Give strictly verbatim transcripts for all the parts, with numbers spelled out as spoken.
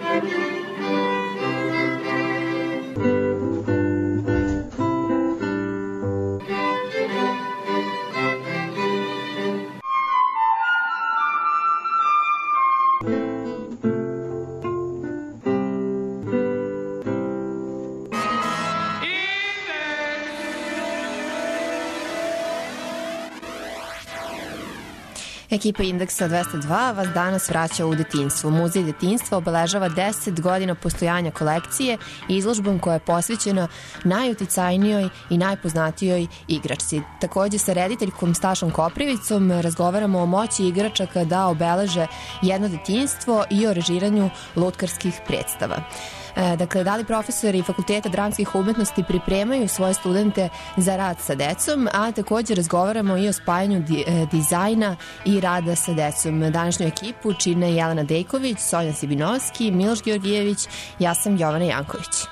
Ekipa Indeksa dvesta dva vas danas vraća u detinjstvo. Muzej detinjstva obeležava deset godina postojanja kolekcije i izložbom koja je posvećena najuticajnijoj i najpoznatijoj igračci. Takođe sa rediteljkom Stašom Koprivicom razgovaramo o moći igračaka da obeleže jedno detinjstvo i o režiranju lutkarskih predstava. Dakle, da li profesori Fakulteta dramskih umetnosti pripremaju svoje studente za rad sa decom, a takođe razgovaramo i o spajanju di, dizajna i rada sa decom. Današnju ekipu čine Jelena Dejković, Sonja Sibinovski, Miloš Georgijević, ja sam Jovana Janković.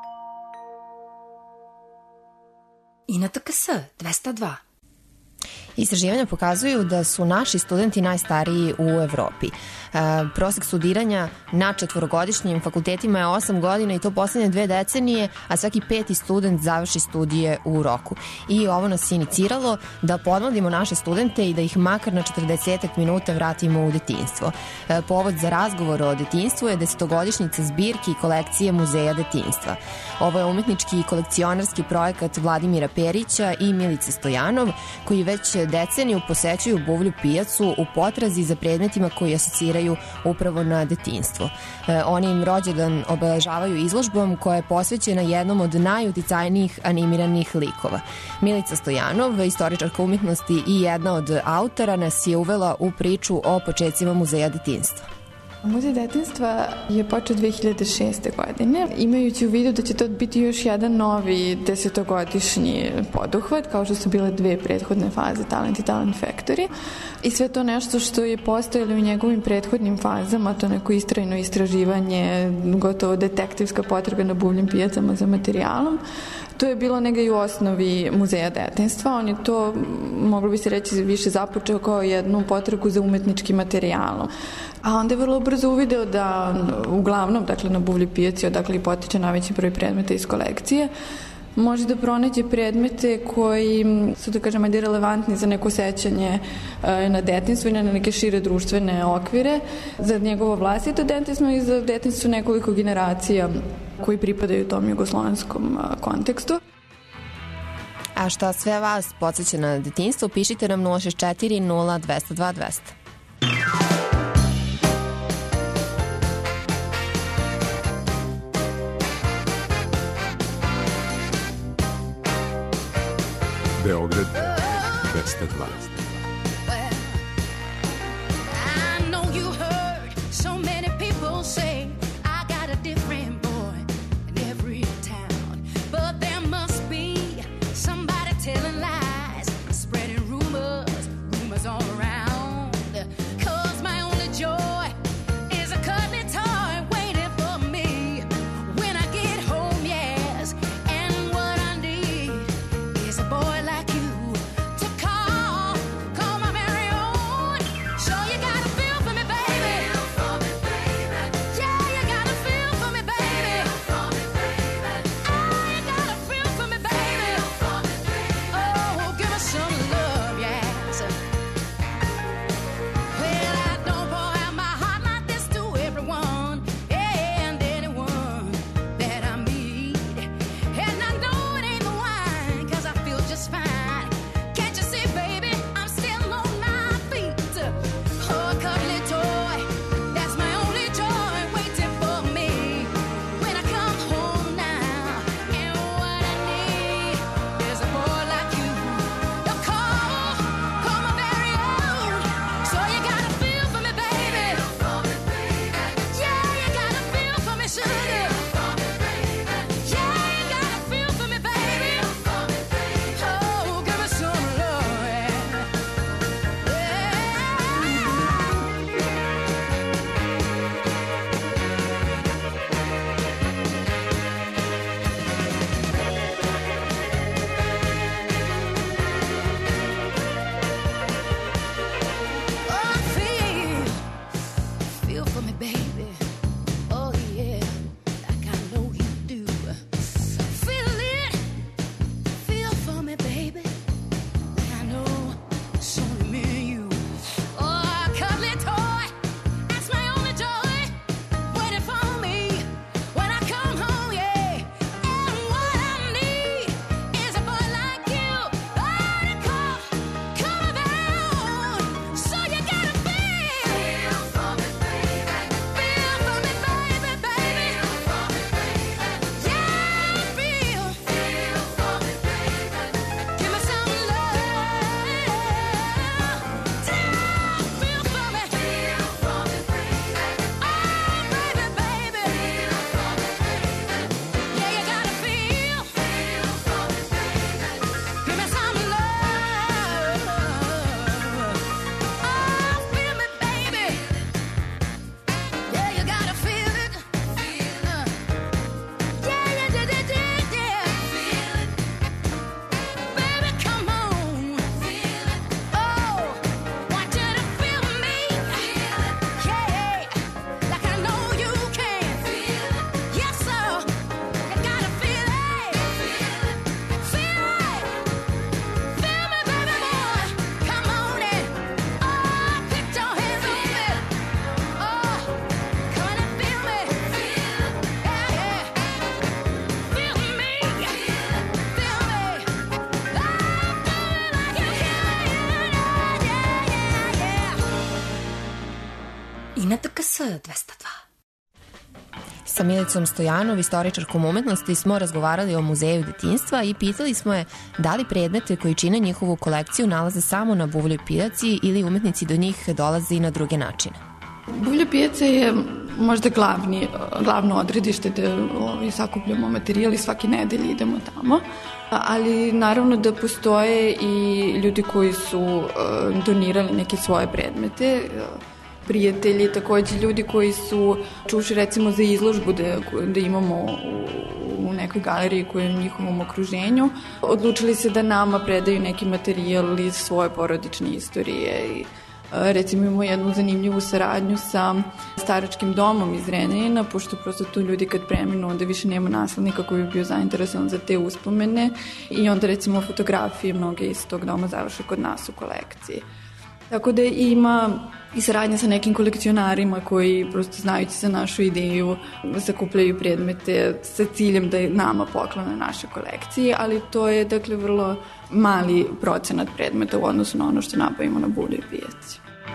I na T K S dvesta dva. Istraživanja pokazuju da su naši studenti najstariji u Evropi. E, prosek studiranja na četvorogodišnjim fakultetima je osam godina i to poslednje dve decenije, a svaki peti student završi studije u roku. I ovo nas iniciralo da podmladimo naše studente i da ih makar na četrdesetak minuta vratimo u detinjstvo. E, povod za razgovor o detinjstvu je desetogodišnjica zbirki i kolekcije Muzeja detinjstva. Ovo je umetnički i kolekcionarski projekat Vladimira Perića i Milice Stojanov, koji već deceniju posećuju Buvlju pijacu u potrazi za predmetima koji asociraju upravo na detinjstvo. E, oni im rođendan obeležavaju izložbom koja je posvećena jednom od najuticajnijih animiranih likova. Milica Stojanov, istoričarka umetnosti i jedna od autora, nas je uvela u priču o počecima Muzeja detinjstva. Muzej detinjstva je počeo dve hiljade šeste. godine, imajući u vidu da će to biti još jedan novi desetogodišnji poduhvat, kao što su bile dve prethodne faze, Talent i Talent Factory. I sve to nešto što je postojalo u njegovim prethodnim fazama, to neko istrajno istraživanje, gotovo detektivska potraga na buvljim pijacama za materijalom, to je bilo negdje i u osnovi Muzeja detinjstva. On je to, moglo bi se reći, više započeo kao jednu potragu za umetničkim materijalom. A onda je vrlo brzo uvideo da uglavnom, dakle na buvlji pijaci, odakle i potiče najveći broj predmeta iz kolekcije, može da pronađe predmete koji su, da kažem, ajde relevantni za neko sećanje na detinjstvo i na neke šire društvene okvire, za njegovo vlastito detinjstvo i za detinjstvo nekoliko generacija koji pripadaju tom jugoslovenskom kontekstu. A šta sve vas podsjeća na detinjstvo, pišite nam nula šest četiri nula dva zero dva dva zero zero. Beograd dvesta dvadeset. Boy like you to call N T K S dvesta dva. Sa Milicom Stojanov, istoričarkom umetnosti, smo razgovarali o muzeju detinjstva i pitali smo je da li predmete koji čine njihovu kolekciju nalaze samo na buvljoj pijaci ili umetnici do njih dolaze i na druge načine. Buvlja pijaca je možda glavni, glavno odredište da ovaj, sakupljamo materijal i svake nedelje idemo tamo, ali naravno da postoje i ljudi koji su uh, donirali neke svoje predmete, prijatelji, takođe ljudi koji su čuši recimo za izložbu da, da imamo u, u nekoj galeriji koja je u njihovom okruženju, odlučili se da nama predaju neki materijal iz svoje porodične istorije i recimo imamo jednu zanimljivu saradnju sa staračkim domom iz Renjanina, pošto prosto tu ljudi kad preminu onda više nema naslednika koji bi bio zainteresovan za te uspomene i onda recimo fotografije mnoge iz tog doma završe kod nas u kolekciji. Tako da ima i saradnja sa nekim kolekcionarima koji prosto znajući za našu ideju sakupljaju predmete sa ciljem da nama poklone naše kolekcije, ali to je dakle vrlo mali procenat predmeta u odnosu na ono što nabavimo na buvljoj pijaci.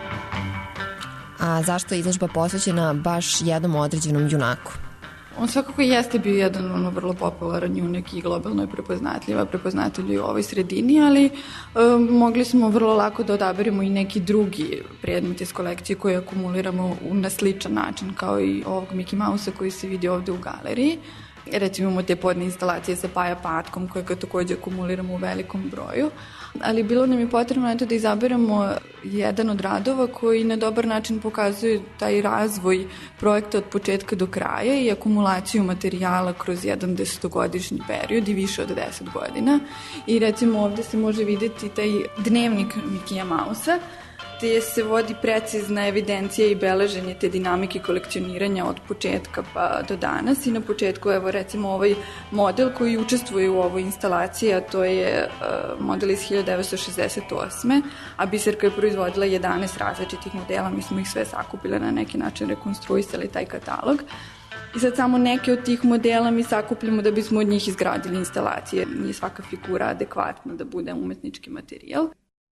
A zašto je izložba posvećena baš jednom određenom junaku? On svakako jeste bio jedan ono, vrlo popularan junak i globalno je prepoznatljiva, prepoznatljiv u ovoj sredini, ali um, mogli smo vrlo lako da odaberemo i neki drugi predmet iz kolekcije koje akumuliramo na sličan način kao i ovog Mickey Mouse-a koji se vidi ovde u galeriji. Recimo imamo te podne instalacije sa Paja patkom koje ga takođe akumuliramo u velikom broju, ali bilo nam je potrebno eto, da izaberemo jedan od radova koji na dobar način pokazuje taj razvoj projekta od početka do kraja i akumulaciju materijala kroz jedan desetogodišnji period i više od deset godina. I recimo ovde se može videti taj dnevnik Mickey Mouse-a, gde se vodi precizna evidencija i beleženje te dinamike kolekcioniranja od početka pa do danas i na početku evo recimo ovaj model koji učestvuje u ovoj instalaciji, a to je uh, model iz hiljadu devetsto šezdeset osme a Biserka je proizvodila jedanaest različitih modela, mi smo ih sve sakupili na neki način, rekonstruisali taj katalog. I sad samo neke od tih modela mi sakupljamo da bismo od njih izgradili instalacije. Nije svaka figura adekvatna da bude umetnički materijal.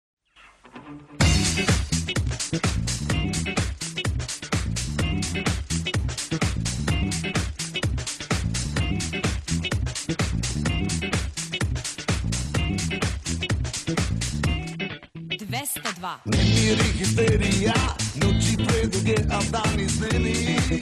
dvesta dva. Nemiri, histerija, noći preduge, a dani sneni.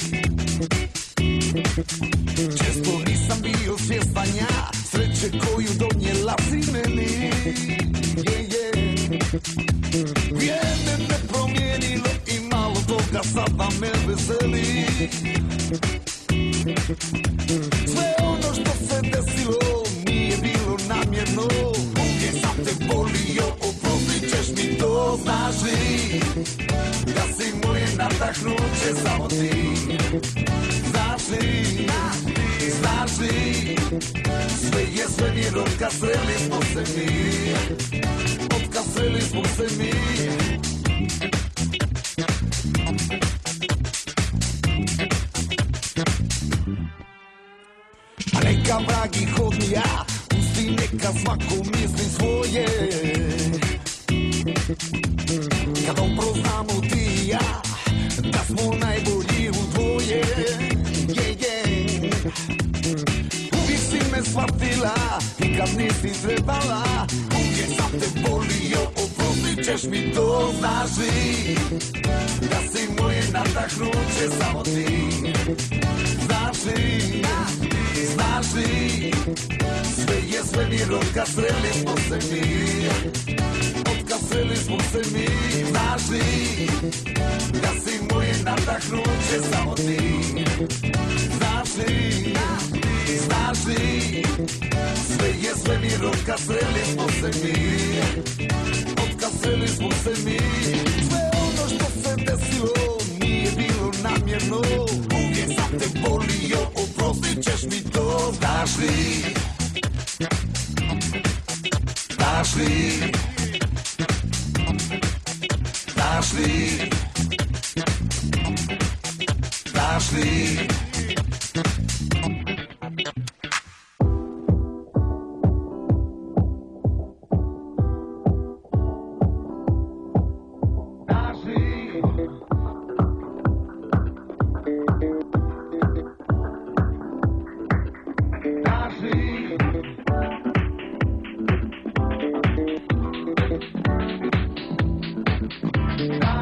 Često nisam bio svjestan ja sreće koju donijela si meni. Yeah, yeah. Vrijeme me promijenilo i malo toga sada me veseli. Sve ono što se desilo nije bilo namjerno. Uvijek sam te volio, oprostit ćeš mi to, znaš li da si moje nadahnuće samo ti. Znaš li, znaš li, sve je svemir, otkasreli smo se mi, otkasreli smo se mi. A neka vragi hodnija, pusti neka svako misli svoje. Kad upoznamo ti i ja, da smo najbolji u dvoje. Yeah, yeah. Uvijek si me shvatila i kad nisi trebala, uvijek sam te volio, oprostit ćeš mi to, znaš li da si moje nadahnuće samo ti. Znaš li, znaš li, sve je svemir, otkasreli smo se mi, otkasreli smo se mi. Znaš li da si moje nadahnuće samo ti. Znaš li, znaš li, sve je svemir, otkasreli smo se mi, otkasreli smo se mi. Sve ono što se desilo nije bilo namjerno, uvijek sam te volio, oprostit ćeš mi to. Znaš li, znaš li, znaš li, znaš li.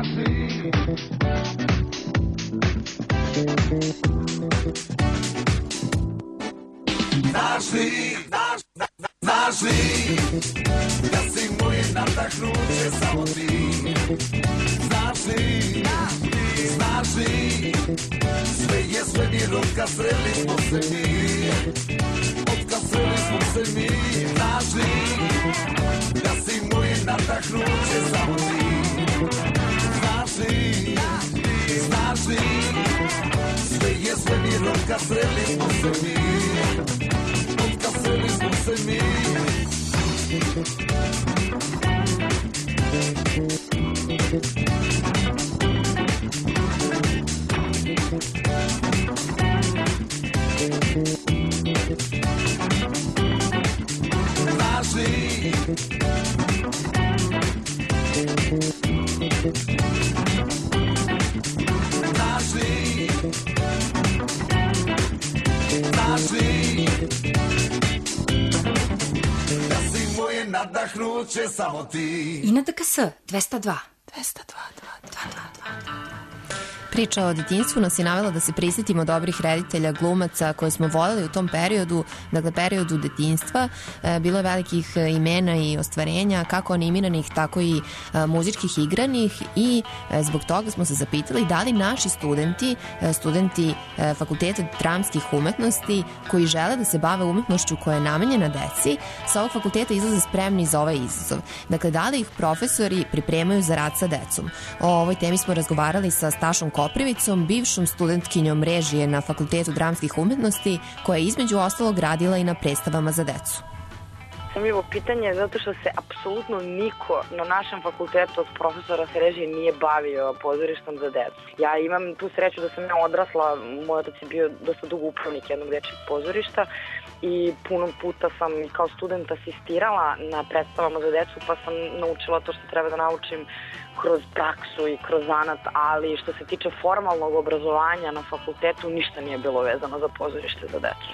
Znaš li, znaš, znaš li da si moje nadahnuće samo ti? Znaš li, znaš li sve je svemir od kad sreli smo se mi, od kad sreli smo se mi. Znaš li da si moje nadahnuće samo ti? Znaš li, znaš li sve je svemir od kad sreli smo se mi, od kad sreli smo se mi. Znaš li, znaš li, znaš li da si moje nadahnuće samo ti? I na D K S dvesta dva. dvesta dva, dvesta dva. Priča o detinjstvu nas je navela da se prisjetimo dobrih reditelja, glumaca koje smo voljeli u tom periodu, dakle periodu detinjstva. E, bilo je velikih imena i ostvarenja, kako animiranih, tako i e, muzičkih igranih i e, zbog toga smo se zapitali da li naši studenti, e, studenti e, Fakulteta dramskih umetnosti koji žele da se bave umetnošću koja je namenjena deci, sa ovog fakulteta izlaze spremni za ovaj izazov. Dakle, da li ih profesori pripremaju za rad sa decom? O ovoj temi smo razgovarali sa Stašom Koprivicom, bivšom studentkinjom režije na Fakultetu dramskih umetnosti, koja je između ostalog radila i na predstavama za decu. Zanimljivo pitanje, zato što se apsolutno niko na našem fakultetu od profesora se režije nije bavio pozorištom za decu. Ja imam tu sreću da sam ja odrasla, moj otac je bio dosta dugo upravnik jednog dečjeg pozorišta i puno puta sam kao student asistirala na predstavama za decu, pa sam naučila to što treba da naučim kroz praksu i kroz zanat, ali što se tiče formalnog obrazovanja na fakultetu ništa nije bilo vezano za pozorište za decu.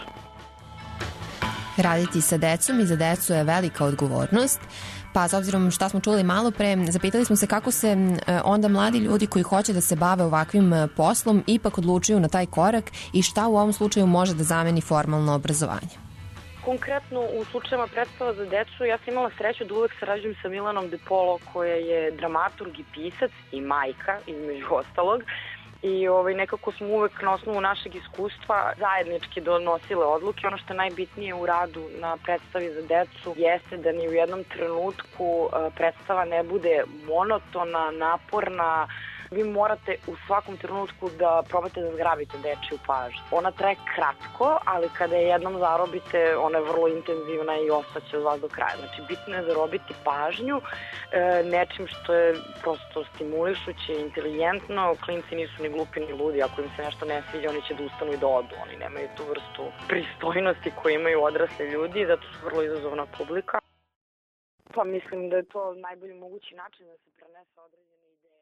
Raditi sa decom i za decu je velika odgovornost, pa s obzirom šta smo čuli malo pre, zapitali smo se kako se onda mladi ljudi koji hoće da se bave ovakvim poslom ipak odlučuju na taj korak i šta u ovom slučaju može da zameni formalno obrazovanje. Konkretno u slučajima predstava za decu ja sam imala sreću da uvek sarađujem sa Milanom De Polo, koja je dramaturg i pisac i majka između ostalog. I ovaj, nekako smo uvek na osnovu našeg iskustva zajednički donosile odluke. Ono što je najbitnije u radu na predstavi za decu jeste da ni u jednom trenutku predstava ne bude monotona, naporna. Vi morate u svakom trenutku da probate da zgrabite dečiju pažnju. Ona traje kratko, ali kada je jednom zarobite, ona je vrlo intenzivna i ostaće od vas do kraja. Znači, bitno je zarobiti pažnju e, nečim što je prosto stimulišuće, inteligentno. Klinci nisu ni glupi ni ludi. Ako im se nešto ne sviđa, oni će da ustanu i da odu. Oni nemaju tu vrstu pristojnosti koju imaju odrasli ljudi, zato su vrlo izazovna publika. Pa mislim da je to najbolji mogući način da se prenese određene ideje.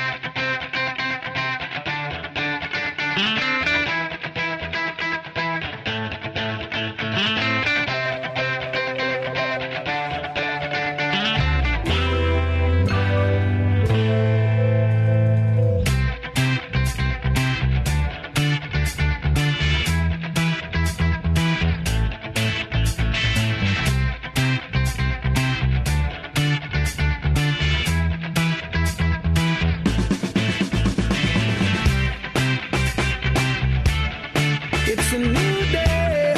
It's a new day.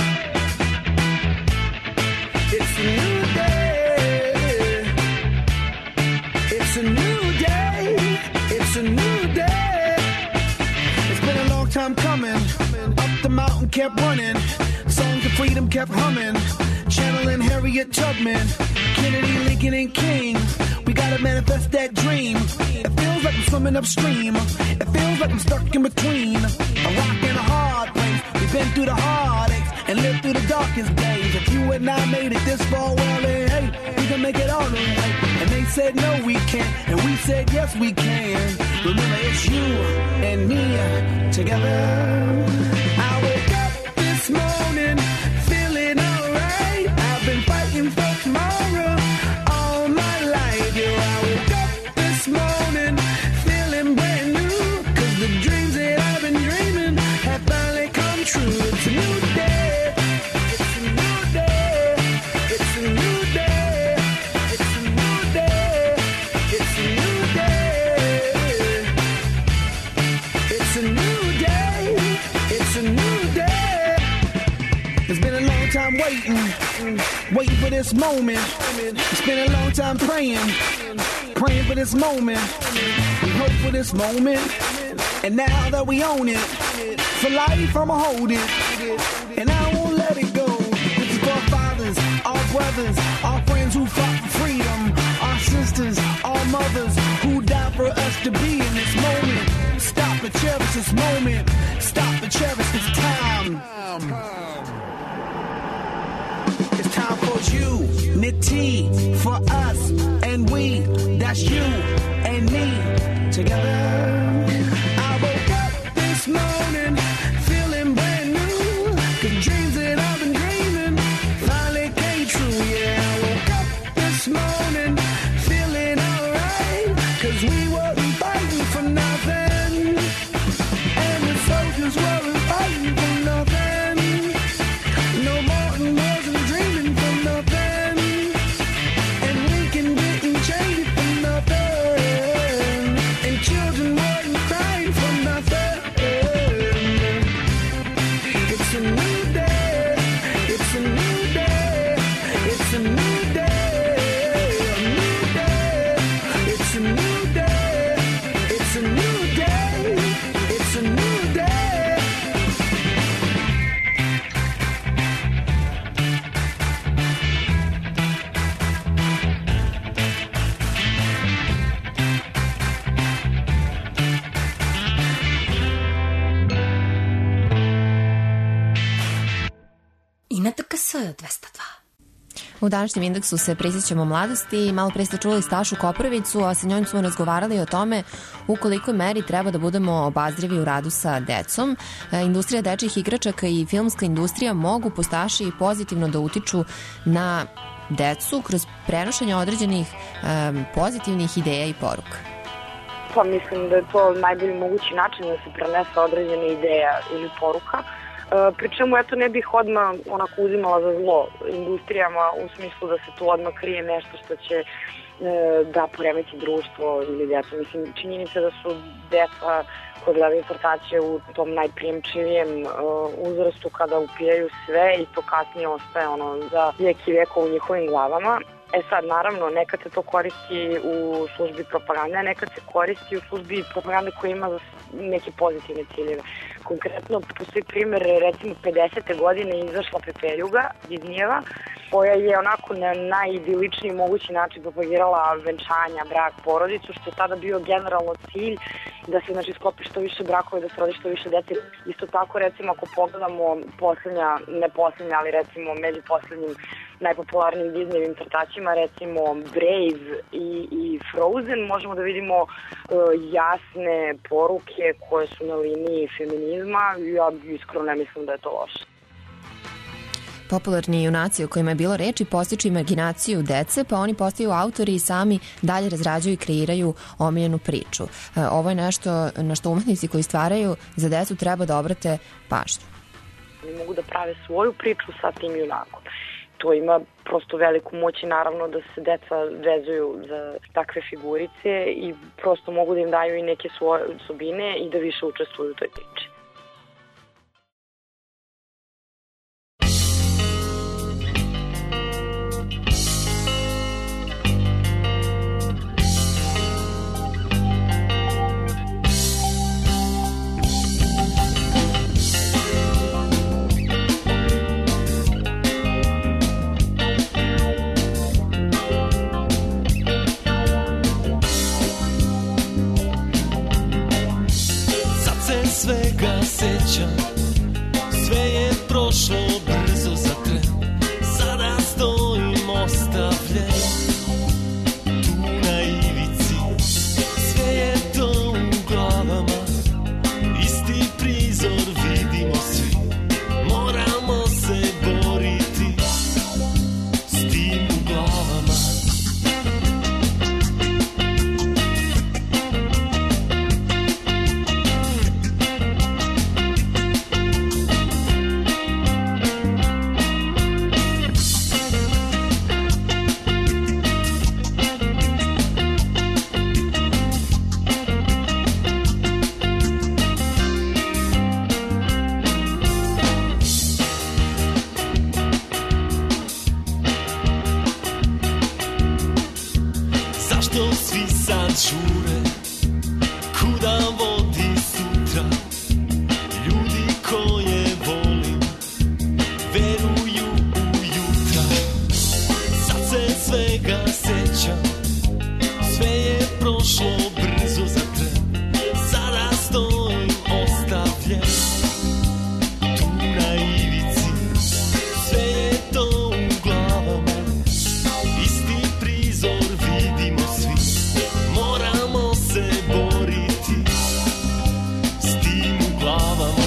It's a new day. It's a new day. It's a new day. It's been a long time coming. Up the mountain kept running. Songs of freedom kept humming. Channeling Harriet Tubman, Kennedy, Lincoln, and King. We gotta manifest that dream. It feels like I'm swimming upstream. It feels like I'm stuck in between a rock and a hard place. We've been through the heartaches and lived through the darkest days. If you and I made it this far, well then hey, we can make it all the way. And they said no we can't, and we said yes we can. Remember it's you and me together. I woke up this morning feeling alright. I've been fighting for tomorrow all my life. Yeah, I woke up this morning feeling waiting, waiting for this moment. Spent a long time praying, praying for this moment. We hope for this moment, and now that we own it, for life I'ma hold it, and I won't let it go. This is for our fathers, our brothers, our friends who fought for freedom, our sisters, our mothers who died for us to be in this moment. Stop and cherish this moment. Stop and cherish this time. It's time for unity, for us and we. That's you and me together. I woke up this morning feeling brand new. 'Cause dreams that I've been dreaming finally came true. Yeah, I woke up this morning feeling alright. 'Cause we wasn't fighting for nothing, and the soldiers weren't fighting for nothing. No, Martin wasn't dreaming for nothing, and Lincoln didn't change it for nothing, and children weren't crying for nothing. It's a new day, it's a new day, it's a new day, a new day, it's a new day, it's a new day, it's a new day. I na T K S dvesta dva. U današnjem indeksu se prisjećamo mladosti. Malo pre ste čuli Stašu Koprivicu, a sa njom smo razgovarali o tome u kolikoj meri treba da budemo obazrivi u radu sa decom. Industrija dečjih igračaka i filmska industrija mogu postaši pozitivno da utiču na decu kroz prenošenje određenih um, pozitivnih ideja i poruka. Pa mislim da je to najbolji mogući način da se prenese određena ideja ili poruka. Pri čemu eto ne bih odmah onako uzimala za zlo industrijama u smislu da se tu odmah krije nešto što će e, da poremeti društvo ili djeca. Mislim, činjenica da su djeca koja gledaju crtače u tom najprijemčivijem e, uzrastu kada upijaju sve i to kasnije ostaje ono za vijek i vijeko u njihovim glavama. E sad, naravno, nekad se to koristi u službi propagande, a nekad se koristi u službi propagande koja ima neke pozitivne ciljeve. Konkretno, postoji primjer, recimo, pedesete godine izašla Pepeljuga Disneyjeva, koja je onako na najidiličniji mogući način propagirala venčanja, brak, porodicu, što je tada bio generalno cilj da se znači sklopi što više brakova i da se rodi što više dece. Isto tako, recimo, ako pogledamo posljednja, ne posljednja, ali recimo među posljednjim najpopularnijim Disneyjevim crtačima, recimo Brave i, i Frozen, možemo da vidimo uh, jasne poruke koje su na liniji feminizma. Ja iskreno ne mislim da je to loše. Popularni junaci o kojima je bilo reči postiču imaginaciju dece, pa oni postaju autori i sami dalje razrađuju i kreiraju omiljenu priču. Ovo je nešto na što umetnici koji stvaraju za decu treba da obrate pažnju. Oni mogu da prave svoju priču sa tim junakom. To ima prosto veliku moć i naravno da se deca vezuju za takve figurice i prosto mogu da im daju i neke svoje osobine i da više učestvuju u toj priči. Svega sećam, sve je prošlo brzo za tren. Sada stojim ostavljen tu na ivici. Sve je to u glavama, isti prizor vidimo svi. Moramo se boriti s tim u glavama. žure, kuda vodi sutra. Ljudi koje volim veruju u jutra. Sad se svega sećam, sve je prošlo brzo za tren. Sada stojim ostavljen tu na ivici. Sve je to u glavama, isti prizor vidimo svi. Moramo se boriti s tim u glavama.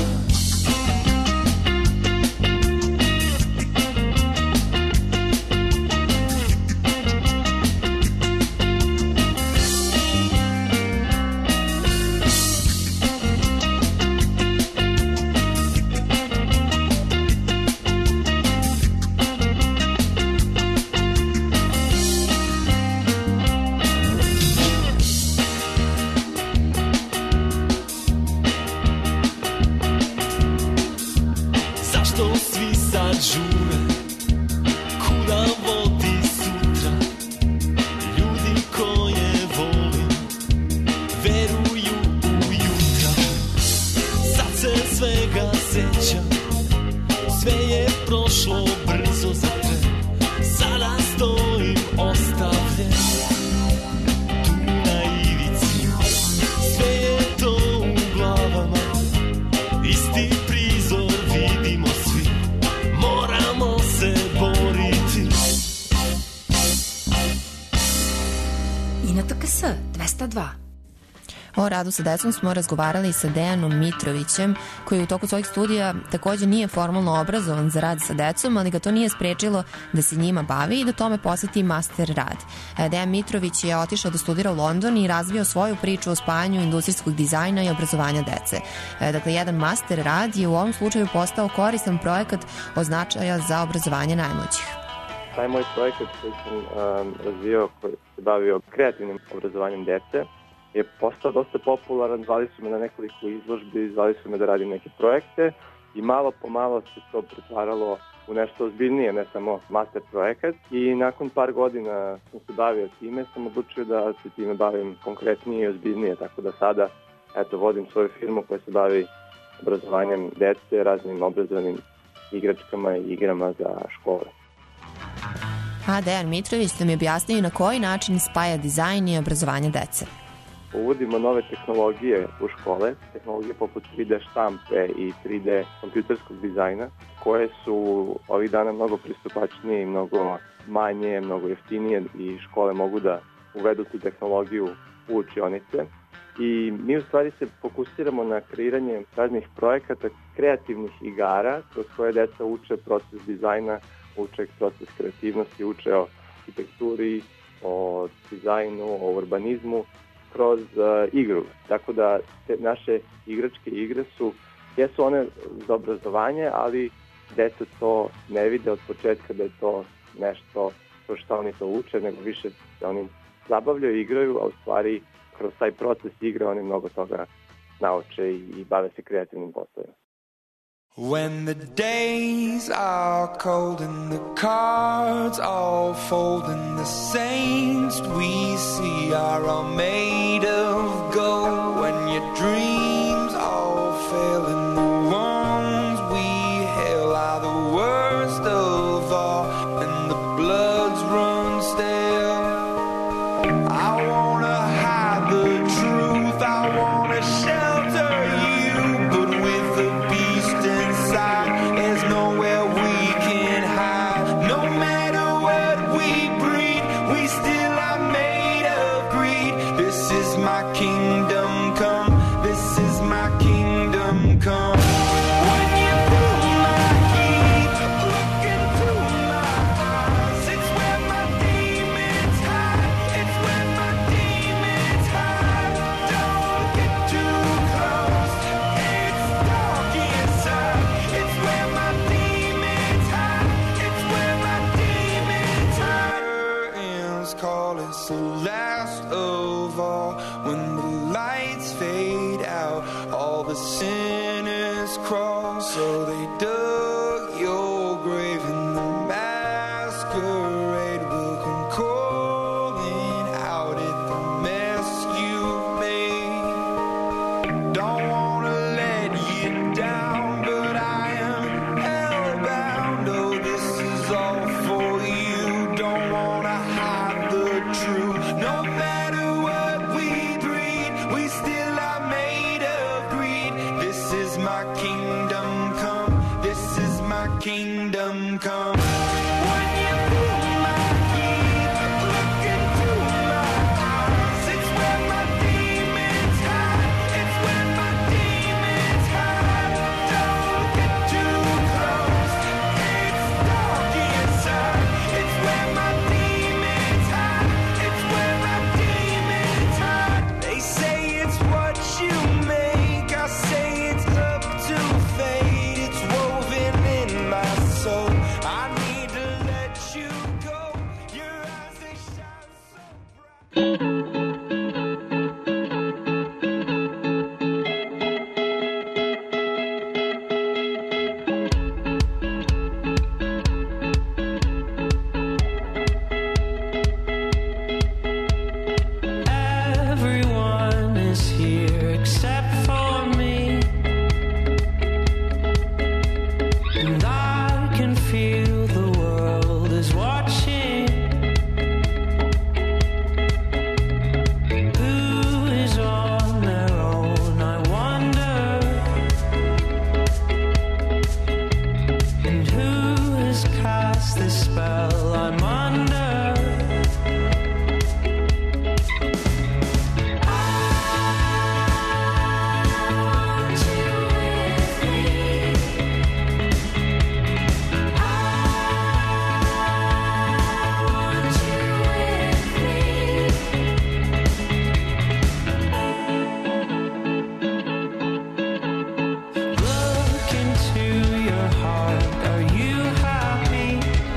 Zašto svi sad žure, kuda vodi sutra. Ljudi koje volim veruju u jutra. Sad se svega sećam, sve je prošlo brzo za tren. Sada stojim ostavljen tu na ivici. Sve je to u glavama, isti prizor vidimo svi. Moramo se boriti. I na T K S dvesta dva. O radu sa decom smo razgovarali sa Dejanom Mitrovićem, koji u toku svojih studija takođe nije formalno obrazovan za rad sa decom, ali ga to nije sprečilo da se njima bavi i da tome posveti master rad. Dejan Mitrović je otišao da studira u London i razvio svoju priču o spajanju industrijskog dizajna i obrazovanja dece. Dakle, jedan master rad je u ovom slučaju postao koristan projekat od značaja za obrazovanje najmlađih. Taj moj projekat koji sam um, razvio, koji se bavio kreativnim obrazovanjem dece, je postao dosta popularan. Zvali su me na nekoliko izložbi, zvali su me da radim neke projekte i malo po malo se to pretvaralo u nešto ozbiljnije, ne samo master projekat. I nakon par godina sam se bavio time, sam odlučio da se time bavim konkretnije i ozbiljnije, tako da sada eto, vodim svoju firmu koja se bavi obrazovanjem dece, raznim obrazovnim igračkama i igrama za škole. A Dejan Mitrović nam je objasnio na koji način spaja dizajn i obrazovanje dece. Uvodimo nove tehnologije u škole, tehnologije poput tri D štampe i tri D kompjuterskog dizajna, koje su ovih dana mnogo pristupačnije i mnogo manje, mnogo jeftinije i škole mogu da uvedu tu tehnologiju u učionice. I mi u stvari se fokusiramo na kreiranje raznih projekata, kreativnih igara kroz koje deca uče proces dizajna, uče proces kreativnosti, uče o arhitekturi, o dizajnu, o urbanizmu kroz uh, igru. Tako da te naše igračke igre su, jesu one za obrazovanje, ali deca to ne vide od početka da je to nešto kroz što oni to uče, nego više se oni zabavljaju, igraju, a u stvari kroz taj proces igre oni mnogo toga nauče i, i bave se kreativnim poslovima. When the days are cold and the cards all fold and the saints we see are all made of gold, when your dreams all fail and the ones we hail are the worst of all and the bloods run stale, I wanna hide the truth, I wanna shelter you, but with the beast inside, there's nowhere we can hide. No matter what we breed, we still are made of greed. This is my kingdom come, this is my kingdom come. When you feel my heat, look into my eyes, it's where my demons hide, it's where my demons hide. Don't get too close, it's dark inside, it's where my demons hide, it's where my demons hide. Curtains call, it's the last of all. When the lights fade out, all the sinners crawl, so they dug your grave and the masquerade will come calling out at the mess my kingdom come. This is my kingdom come. When you feel my heat, look into my eyes. It's where my demons hide. It's where my demons hide. Don't get too close. It's dark inside. It's where my demons hide. It's where my demons hide. They say it's what you make. I say it's up to fate. It's woven in my soul. I need to let you go. Your eyes, they shine so bright. Everyone is here except for me, and I can feel the world is watching. Who is on their own, I wonder, and who has cast this spell I'm under. Look into your heart. Are you happy?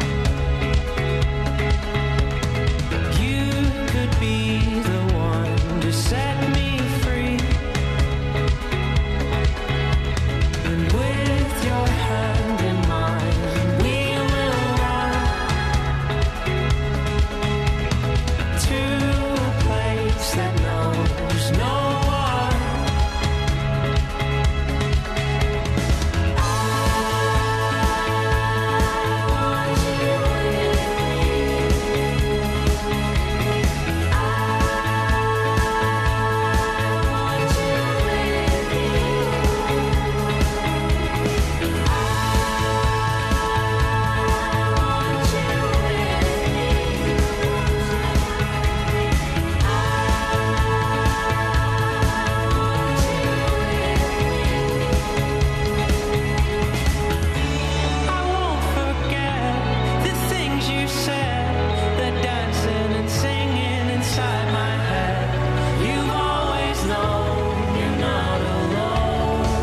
You could be the one to set me free. And with your hand in mine, we will run to a place that knows no one. I won't forget the things you said, the dancing and singing inside my head. You've always known you're not alone.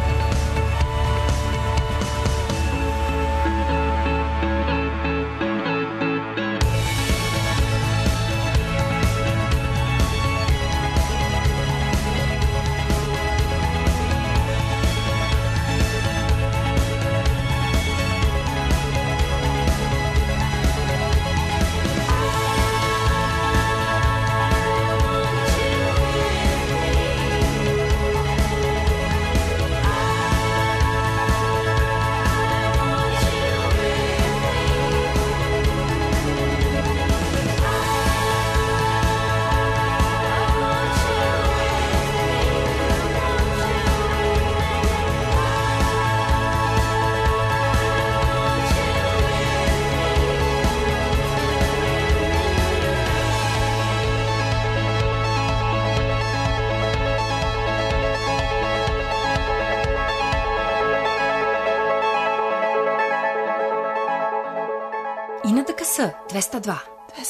I na D K S dvesta dva.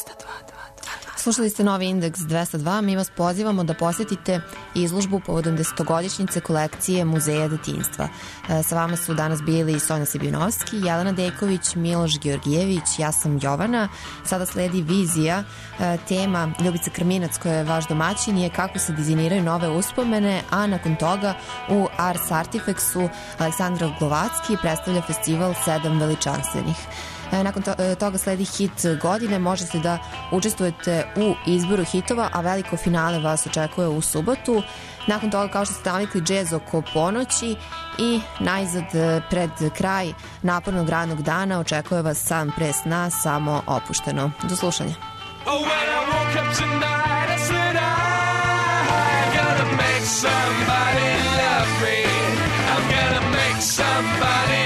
Slušali ste Novi indeks dvesta dva, mi vas pozivamo da posetite izložbu povodom desetogodišnjice kolekcije Muzeja detinjstva. E, sa vama su danas bili Sonja Sibinovski, Jelena Dejković, Miloš Georgijević, ja sam Jovana. Sada sledi vizija, e, tema Ljubica Krminac koja je vaš domaćin je kako se dizajniraju nove uspomene, a nakon toga u Ars Artifexu Aleksandar Glovacki predstavlja festival Sedam veličanstvenih. Nakon to, toga sledi hit godine, možete da učestvujete u izboru hitova, a veliko finale vas očekuje u subotu. Nakon toga, kao što ste navikli, džez oko ponoći i najzad pred kraj napornog radnog dana očekuje vas Sam pre sna, samo opušteno. Do slušanja. Oh, when I woke up tonight, I said I gotta make somebody love me. I I'm gonna make somebody